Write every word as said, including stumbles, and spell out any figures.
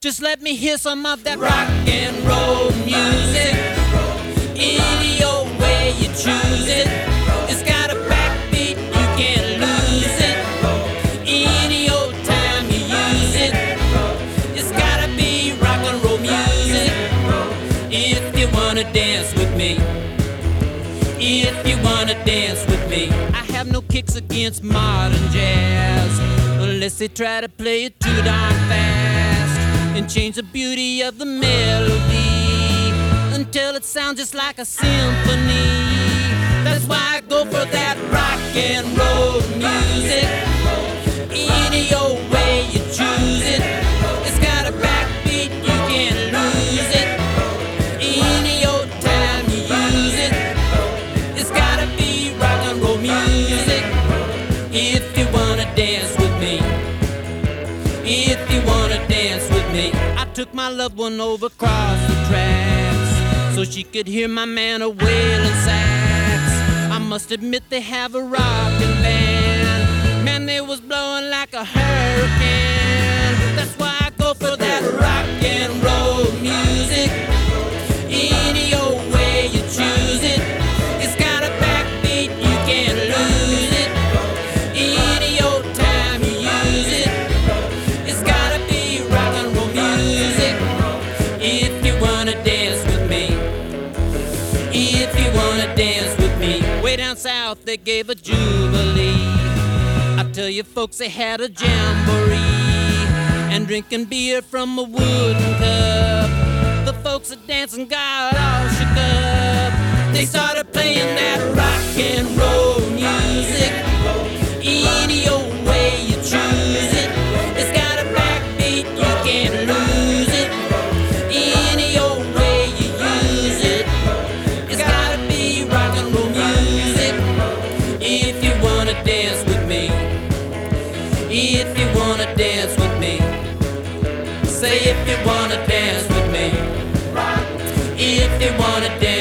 Just let me hear some of that rock and roll music. Any old way you choose it. It's got a backbeat, you can't lose it. Any old time you use it. It's gotta be rock and roll music. If you wanna dance with me. If you wanna dance with me. I have no kicks against modern jazz, unless they try to play it too darn fast and change the beauty of the melody until it sounds just like a symphony. That's why I go for that rock and roll music. Any old way you choose it. It's got a backbeat, you can't lose it. Any old time you use it. It's gotta be rock and roll music. If you wanna dance with me. If you wanna dance with me. I took my loved one over across the tracks so she could hear my man a wailing sax. I must admit they have a rockin' band. Man, they was blowing like a hurricane. That's why I go for that rock and roll music. Any old way you choose it. It's got a backbeat, you can't lose it. Any old time you use it. It's gotta be rock and roll music. If you wanna dance with me. If you wanna dance with me. Way down south they gave a jubilee. I tell you folks, they had a jamboree and drinking beer from a wooden cup. The folks at dancing got all shook up. They started playing that rock and roll music. Any old way you choose it. It's got a backbeat, you can't lose it. Any old way you use it. It's gotta be rock and roll music. If you wanna dance with me. If you wanna dance with me. Say if you wanna dance with me. If you wanna dance